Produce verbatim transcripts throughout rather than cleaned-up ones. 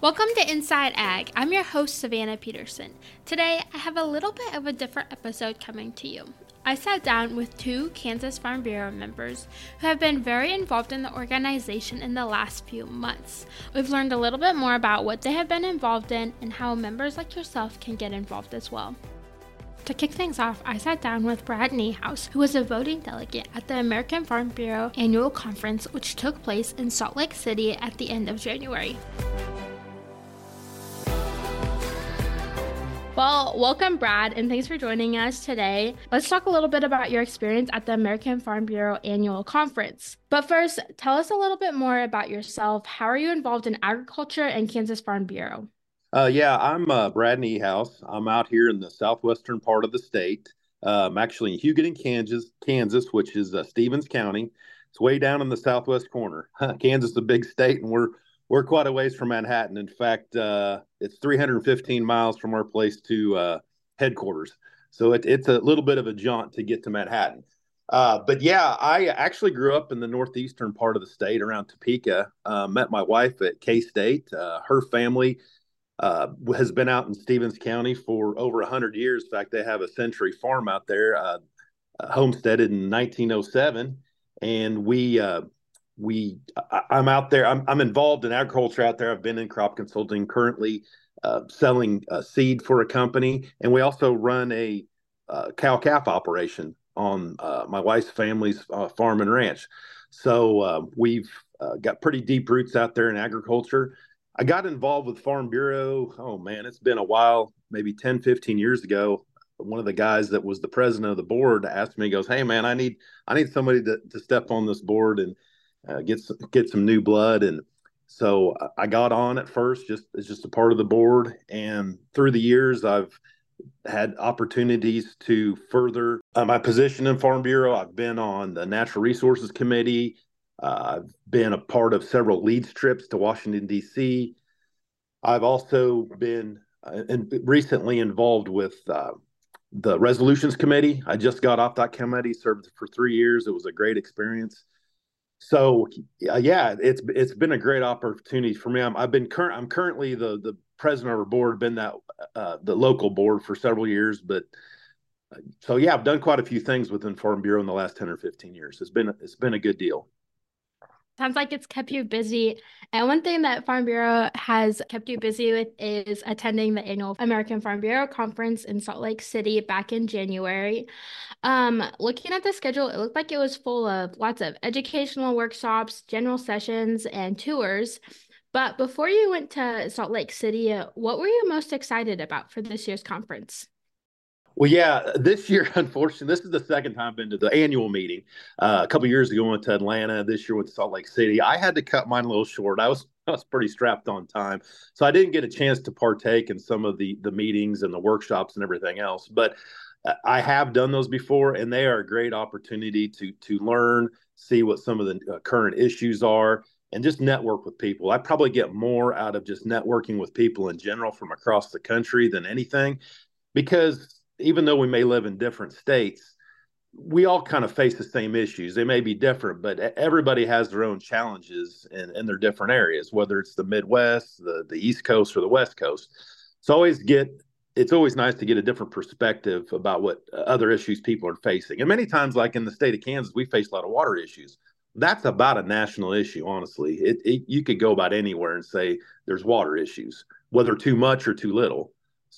Welcome to Inside Ag. I'm your host, Savannah Peterson. Today, I have a little bit of a different episode coming to you. I sat down with two Kansas Farm Bureau members who have been very involved in the organization in the last few months. We've learned a little bit more about what they have been involved in and how members like yourself can get involved as well. To kick things off, I sat down with Brad Niehaus, who was a voting delegate at the American Farm Bureau Annual Conference, which took place in Salt Lake City at the end of January. Well, welcome, Brad, and thanks for joining us today. Let's talk a little bit about your experience at the American Farm Bureau Annual Conference. But first, tell us a little bit more about yourself. How are you involved in agriculture and Kansas Farm Bureau? Uh, yeah, I'm uh, Brad Niehaus. I'm out here in the southwestern part of the state. Uh, I'm actually in Hugoton, Kansas, Kansas, which is uh, Stevens County. It's way down in the southwest corner. Kansas is a big state, and we're we're quite a ways from Manhattan. In fact, uh, it's three hundred fifteen miles from our place to uh, headquarters. So it, it's a little bit of a jaunt to get to Manhattan. Uh, but yeah, I actually grew up in the northeastern part of the state around Topeka. Uh, met my wife at K-State. Uh, her family uh, has been out in Stevens County for over one hundred years. In fact, they have a century farm out there, uh, homesteaded in nineteen oh seven. And we, uh, we, I, I'm out there, I'm, I'm involved in agriculture out there. I've been in crop consulting, currently uh, selling uh, seed for a company. And we also run a uh, cow-calf operation on uh, my wife's family's uh, farm and ranch. So uh, we've uh, got pretty deep roots out there in agriculture. I got involved with Farm Bureau. Oh man, it's been a while, maybe ten, fifteen years ago. One of the guys that was the president of the board asked me, he goes, "Hey man, I need, I need somebody to, to step on this board and uh, get, some, get some new blood." And so I got on at first, just as just a part of the board. And through the years, I've had opportunities to further uh, my position in Farm Bureau. I've been on the Natural Resources Committee. Uh, I've been a part of several leads trips to Washington, D C. I've also been uh, in, recently involved with uh, the Resolutions Committee. I just got off that committee, served for three years. It was a great experience. So uh, yeah, it's it's been a great opportunity for me. I'm, I've been current. I'm currently the the president of our board. Been that uh, the local board for several years, but uh, so yeah, I've done quite a few things within Farm Bureau in the last ten or fifteen years. It's been it's been a good deal. Sounds like it's kept you busy. And one thing that Farm Bureau has kept you busy with is attending the annual American Farm Bureau Conference in Salt Lake City back in January. Um, looking at the schedule, it looked like it was full of lots of educational workshops, general sessions, and tours. But before you went to Salt Lake City, what were you most excited about for this year's conference? Well, yeah, this year, unfortunately, this is the second time I've been to the annual meeting. Uh, a couple of years ago, I went to Atlanta. This year, went to Salt Lake City. I had to cut mine a little short. I was I was pretty strapped on time, so I didn't get a chance to partake in some of the the meetings and the workshops and everything else. But I have done those before, and they are a great opportunity to to learn, see what some of the uh, current issues are, and just network with people. I probably get more out of just networking with people in general from across the country than anything, because even though we may live in different states, we all kind of face the same issues. They may be different, but everybody has their own challenges in, in their different areas, whether it's the Midwest, the, the East Coast, or the West Coast. So always get, it's always nice to get a different perspective about what other issues people are facing. And many times, like in the state of Kansas, we face a lot of water issues. That's about a national issue, honestly. It, it, you could go about anywhere and say there's water issues, whether too much or too little.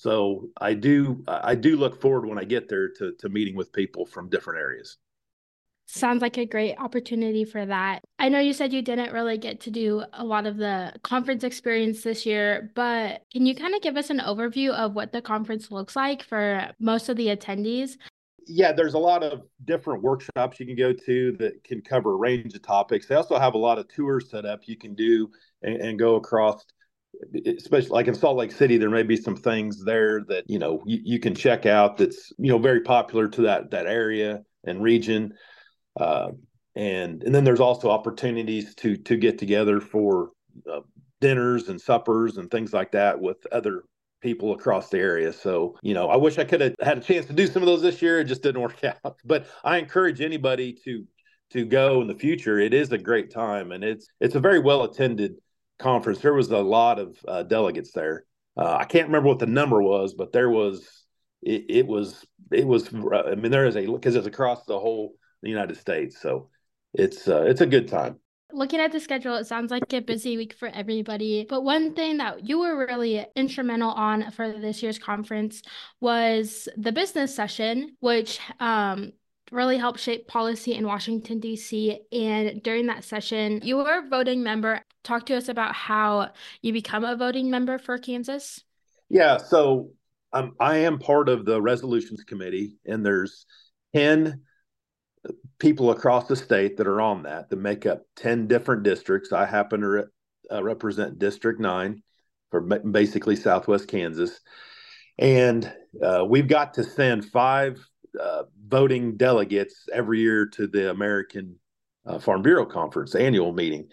So I do I do look forward when I get there to, to meeting with people from different areas. Sounds like a great opportunity for that. I know you said you didn't really get to do a lot of the conference experience this year, but can you kind of give us an overview of what the conference looks like for most of the attendees? Yeah, there's a lot of different workshops you can go to that can cover a range of topics. They also have a lot of tours set up you can do and, and go across. Especially like in Salt Lake City, there may be some things there that, you know, you, you can check out that's, you know, very popular to that that area and region. Uh, and and then there's also opportunities to to get together for uh, dinners and suppers and things like that with other people across the area. So, you know, I wish I could have had a chance to do some of those this year. It just didn't work out. But I encourage anybody to to go in the future. It is a great time, and it's it's a very well attended conference, there was a lot of uh, delegates there. Uh, I can't remember what the number was, but there was it, it was it was. I mean, there is a because it's across the whole United States, so it's uh, it's a good time. Looking at the schedule, it sounds like a busy week for everybody. But one thing that you were really instrumental on for this year's conference was the business session, which um, really helped shape policy in Washington, D C. And during that session, you were a voting member. Talk to us about how you become a voting member for Kansas. Yeah, so um, I am part of the resolutions committee, and there's ten people across the state that are on that that make up ten different districts. I happen to re- uh, represent District nine for basically Southwest Kansas. And uh, we've got to send five uh, voting delegates every year to the American uh, Farm Bureau Conference annual meeting.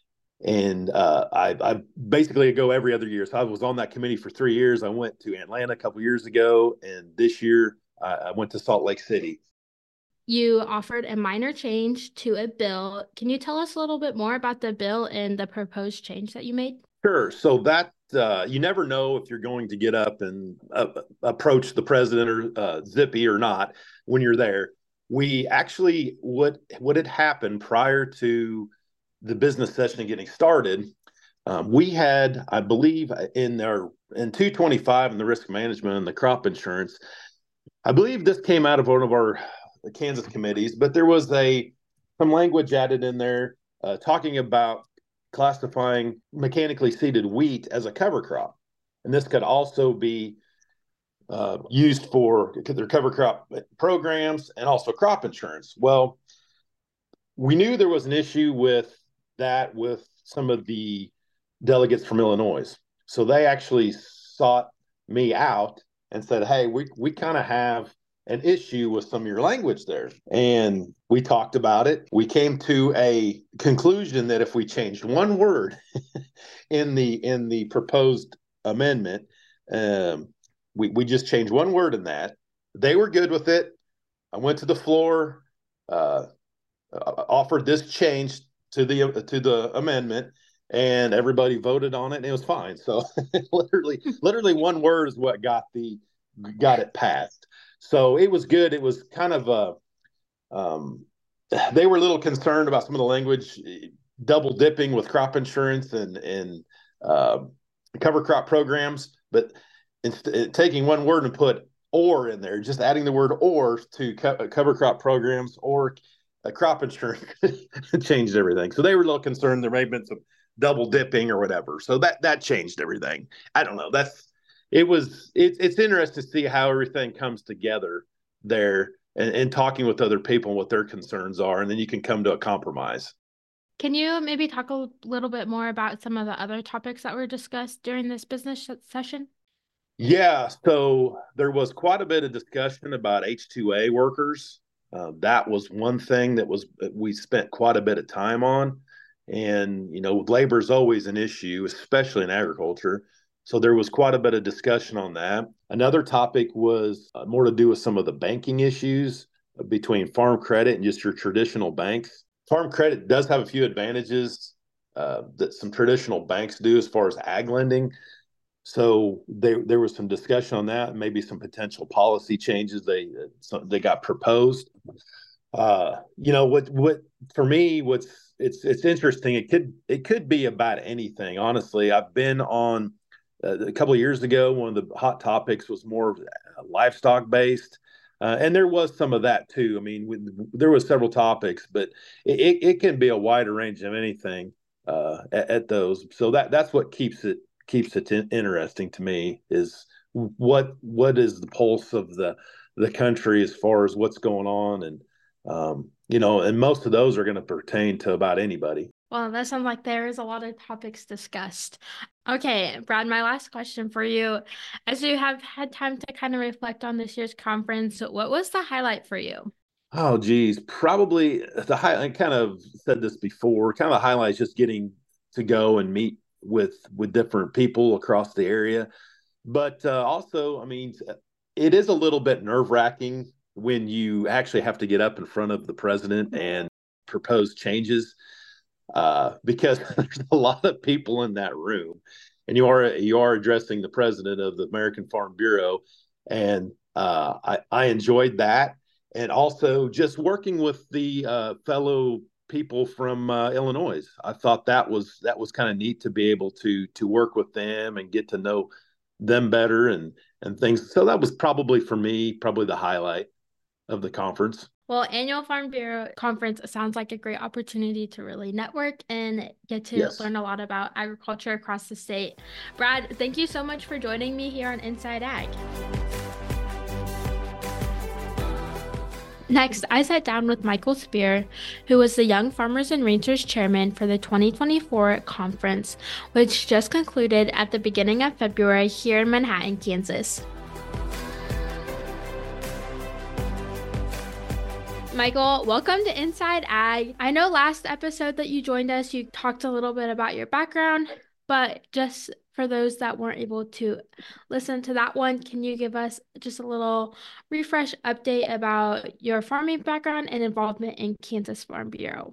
And uh, I, I basically go every other year. So I was on that committee for three years. I went to Atlanta a couple years ago, and this year I, I went to Salt Lake City. You offered a minor change to a bill. Can you tell us a little bit more about the bill and the proposed change that you made? Sure. So that uh, you never know if you're going to get up and uh, approach the president or uh, Zippy or not when you're there. We actually, what what had happened prior to the business session getting started, um, we had, I believe, in our in two twenty-five in the risk management and the crop insurance, I believe this came out of one of our Kansas committees, but there was a some language added in there uh, talking about classifying mechanically seeded wheat as a cover crop. And this could also be uh, used for their cover crop programs and also crop insurance. Well, we knew there was an issue with that with some of the delegates from Illinois. So they actually sought me out and said, hey, we, we kind of have an issue with some of your language there. And we talked about it. We came to a conclusion that if we changed one word in the in the proposed amendment, um, we, we just changed one word in that. They were good with it. I went to the floor, uh, offered this change to the to the amendment, and everybody voted on it, and it was fine. So literally, literally one word is what got the got it passed. So it was good. It was kind of a, um, they were a little concerned about some of the language, double dipping with crop insurance and, and uh, cover crop programs, but inst- taking one word and put or in there, just adding the word or to co- cover crop programs or uh, crop insurance changed everything. So they were a little concerned there may have been some double dipping or whatever. So that, that changed everything. I don't know. That's, It was it, it's interesting to see how everything comes together there and, and talking with other people and what their concerns are, and then you can come to a compromise. Can you maybe talk a little bit more about some of the other topics that were discussed during this business session? Yeah, so there was quite a bit of discussion about H two A workers. Uh, that was one thing that was we spent quite a bit of time on, and you know, labor is always an issue, especially in agriculture. So there was quite a bit of discussion on that. Another topic was uh, more to do with some of the banking issues between farm credit and just your traditional banks. Farm credit does have a few advantages uh, that some traditional banks do as far as ag lending. So they, there was some discussion on that, maybe some potential policy changes they some, they got proposed. Uh, you know what what for me what's it's it's interesting. It could it could be about anything. Honestly, I've been on. Uh, a couple of years ago, one of the hot topics was more livestock based. Uh, and there was some of that too. I mean, we, there was several topics, but it, it can be a wider range of anything uh, at, at those. So that that's what keeps it keeps it in, interesting to me is what what is the pulse of the the country as far as what's going on, and um, you know, and most of those are going to pertain to about anybody. Well, that sounds like there is a lot of topics discussed. Okay, Brad, my last question for you. As you have had time to kind of reflect on this year's conference, what was the highlight for you? Oh, geez, probably the high. I kind of said this before. Kind of the highlight is just getting to go and meet with with different people across the area. But uh, also, I mean, it is a little bit nerve wracking when you actually have to get up in front of the president and propose changes. uh, because there's a lot of people in that room, and you are you are addressing the president of the American Farm Bureau, and uh, I I enjoyed that, and also just working with the uh, fellow people from uh, Illinois. I thought that was that was kind of neat to be able to to work with them and get to know them better and and things. So that was probably for me probably the highlight of the conference. Well, Annual Farm Bureau Conference sounds like a great opportunity to really network and get to Yes. learn a lot about agriculture across the state. Brad, thank you so much for joining me here on Inside Ag. Next, I sat down with Michael Spear, who was the Young Farmers and Ranchers Chairman for the twenty twenty-four conference, which just concluded at the beginning of February here in Manhattan, Kansas. Michael, welcome to Inside Ag. I know last episode that you joined us, you talked a little bit about your background, but just for those that weren't able to listen to that one, can you give us just a little refresh update about your farming background and involvement in Kansas Farm Bureau?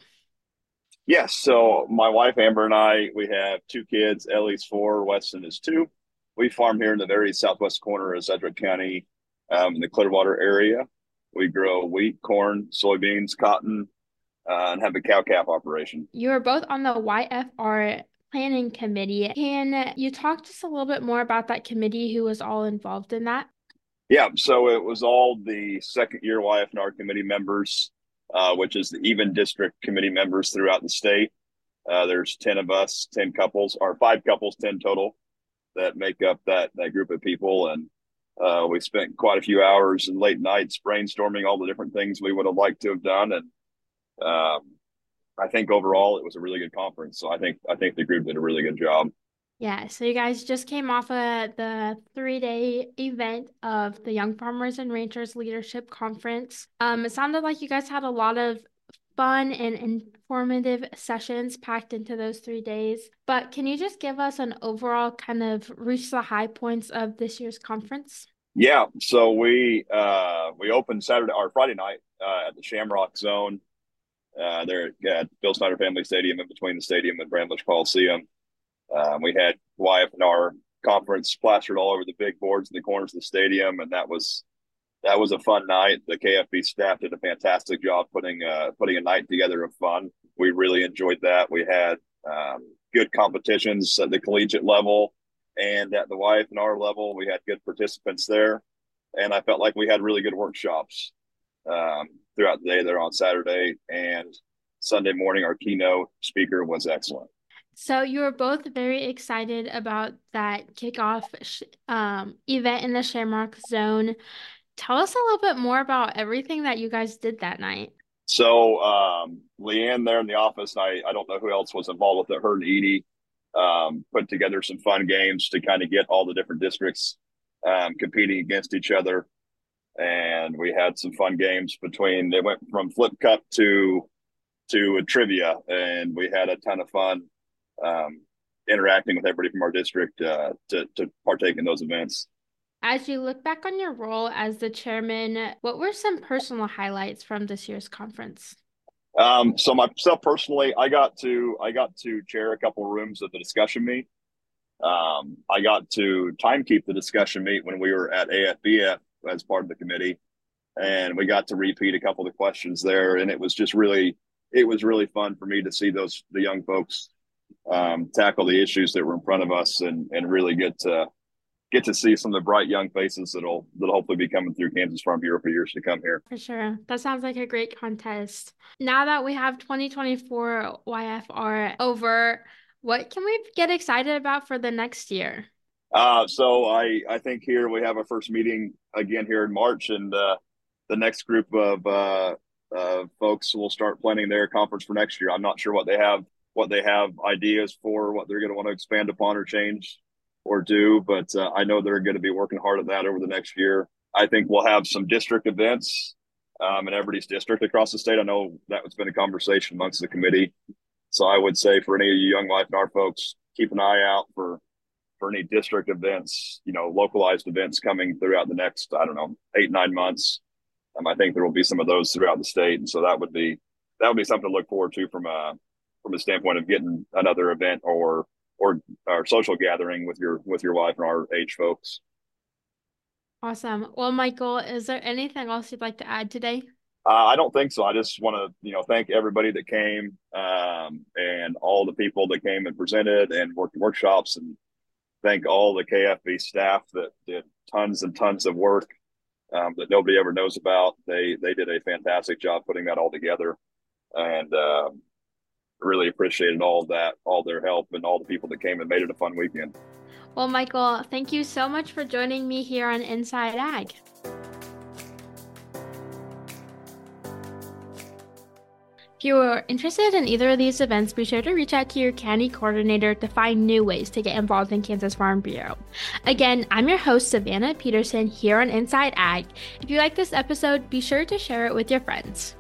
Yes. So my wife, Amber, and I, we have two kids. Ellie's four, Weston is two. We farm here in the very southwest corner of Sedgwick County, um, in the Clearwater area. We grow wheat, corn, soybeans, cotton, uh, and have a cow-calf operation. You are both on the Y F R planning committee. Can you talk just a little bit more about that committee, who was all involved in that? Yeah, so it was all the second year Y F R committee members, uh, which is the even district committee members throughout the state. Uh, there's ten of us, ten couples, or five couples, ten total, that make up that, that group of people. And uh, we spent quite a few hours and late nights brainstorming all the different things we would have liked to have done. And um, I think overall it was a really good conference. So I think I think the group did a really good job. Yeah, so you guys just came off of the three-day event of the Young Farmers and Ranchers Leadership Conference. Um, it sounded like you guys had a lot of fun and informative sessions packed into those three days. But can you just give us an overall kind of reach the high points of this year's conference? Yeah, so we uh, we opened Saturday or Friday night uh, at the Shamrock Zone. Uh, there at Bill Snyder Family Stadium, in between the stadium and Bramlage Coliseum. Um, we had Y F R conference plastered all over the big boards in the corners of the stadium, and that was that was a fun night. The K F B staff did a fantastic job putting uh, putting a night together of fun. We really enjoyed that. We had um, good competitions at the collegiate level and at the Y F R level. We had good participants there, and I felt like we had really good workshops um, throughout the day there on Saturday and Sunday morning. Our keynote speaker was excellent. So you were both very excited about that kickoff um, event in the Shamrock Zone. Tell us a little bit more about everything that you guys did that night. So um, Leanne there in the office, I, I don't know who else was involved with it, her and Edie, um, put together some fun games to kind of get all the different districts um, competing against each other. And we had some fun games between, they went from Flip Cup to, to a trivia, and we had a ton of fun um, interacting with everybody from our district uh, to, to partake in those events. As you look back on your role as the chairman, what were some personal highlights from this year's conference? Um, so myself personally, I got to I got to chair a couple rooms of the discussion meet. Um, I got to time keep the discussion meet when we were at A F B F as part of the committee, and we got to repeat a couple of the questions there. And it was just really it was really fun for me to see those the young folks um, tackle the issues that were in front of us, and and really get to get to see some of the bright young faces that'll that'll hopefully be coming through Kansas Farm Bureau for years to come here. For sure. That sounds like a great contest. Now that we have twenty twenty-four Y F R over, what can we get excited about for the next year? Uh, so I, I think here we have our first meeting again here in March, and uh, the next group of uh, uh, folks will start planning their conference for next year. I'm not sure what they have what they have ideas for, what they're going to want to expand upon or change or do, but uh, I know they're going to be working hard at that over the next year. I think we'll have some district events um, in everybody's district across the state. I know that has been a conversation amongst the committee. So I would say for any of you young Y F R folks, keep an eye out for for any district events, you know, localized events coming throughout the next, I don't know, eight, nine months. Um, I think there will be some of those throughout the state. And so that would be, that would be something to look forward to from a, from a standpoint of getting another event or or our social gathering with your with your wife and our age folks. Awesome. Well, Michael, is there anything else you'd like to add today? Uh, I don't think so. I just want to, you know, thank everybody that came, um, and all the people that came and presented and worked workshops, and thank all the K F B staff that did tons and tons of work um, that nobody ever knows about. They they did a fantastic job putting that all together, and um, really appreciated all of that, all their help, and all the people that came and made it a fun weekend. Well, Michael, thank you so much for joining me here on Inside Ag. If you are interested in either of these events, be sure to reach out to your county coordinator to find new ways to get involved in Kansas Farm Bureau. Again, I'm your host, Savannah Peterson, here on Inside Ag. If you like this episode, be sure to share it with your friends.